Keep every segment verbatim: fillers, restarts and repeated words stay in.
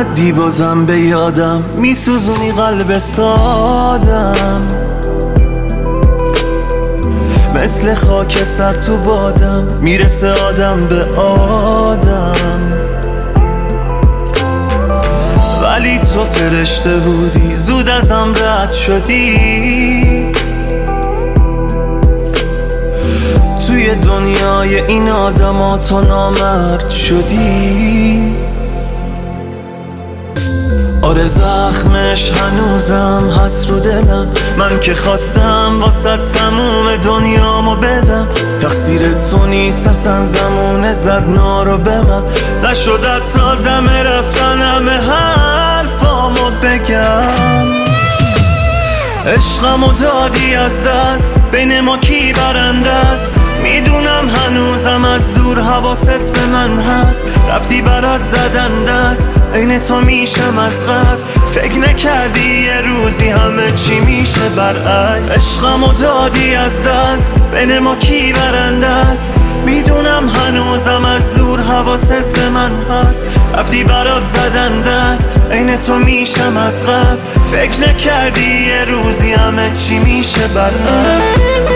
اومدی بازم به یادم، میسوزونی قلب سادم، مثل خاکستر تو بادم، میرسه آدم به آدم. ولی تو فرشته بودی، زود ازم رد شدی، توی دنیای این آدما تو نامرد شدی. آره زخمش هنوزم هست رو دلم، من که خواستم واسه تموم دنیامو بدم، تقصیر تو نیست اصلا زمونه زد نارو به من، نشده تا دم رفتن همه حرفامو بگم. عشقمو دادی از دست، بین ما کی برنده است، میدونم هنوزم از دور حواست به من هست، رفتی برات زدن دست، عین تو میشم از قصد، فکر نکردی یه روزی همه چی میشه برعکس. عشقمو دادی از دست، بین ما کی برنده است، میدونم هنوزم از دور حواست به من هست، رفتی برات زدن دست، عین تو میشم از قصد، فکر نکردی یه روزی همه چی میشه برعکس.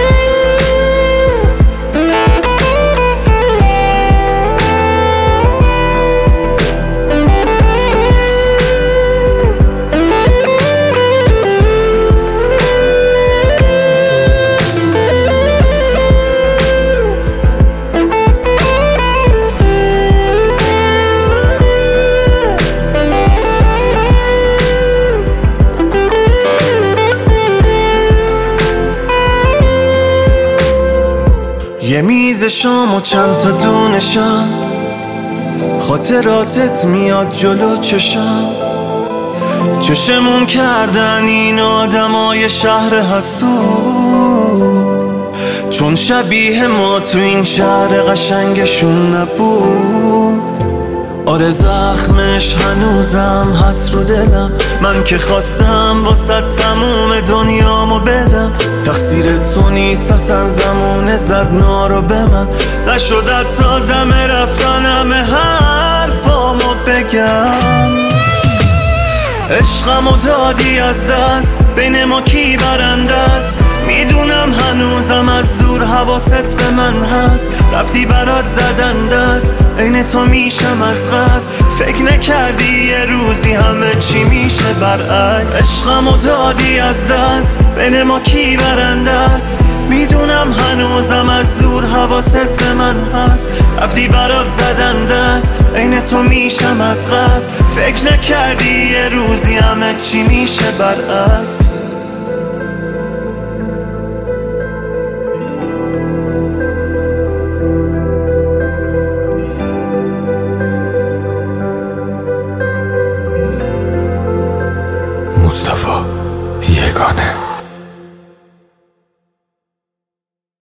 یه میز شام و چند تا دونشم، خاطراتت میاد جلو چشم، چشمون کردن این آدمای شهر حسود، چون شبیه ما تو این شهر قشنگشون نبود. آره زخمش هنوزم هست رو دلم، من که خواستم واسه تموم دنیامو بدم، تقصیر تو نیست اصلا زمونه زد نارو به من، نشده تا دم رفتن همه حرفامو بگم. عشقمو دادی از دست، بین ما کی برنده است، میدونم هنوزم از دور حواست به من هست، رفتی برات زدن دست، عین تو میشم از قصد، فکر نکردی یه روزی همه چی میشه برعکس. عشقمو دادی از دست، بین ما کی برنده است، میدونم هنوزم از دور حواست به من هست، رفتی برات زدن دست، عین تو میشم از قصد، فکر نکردی یه روزی همه چی میشه برعکس.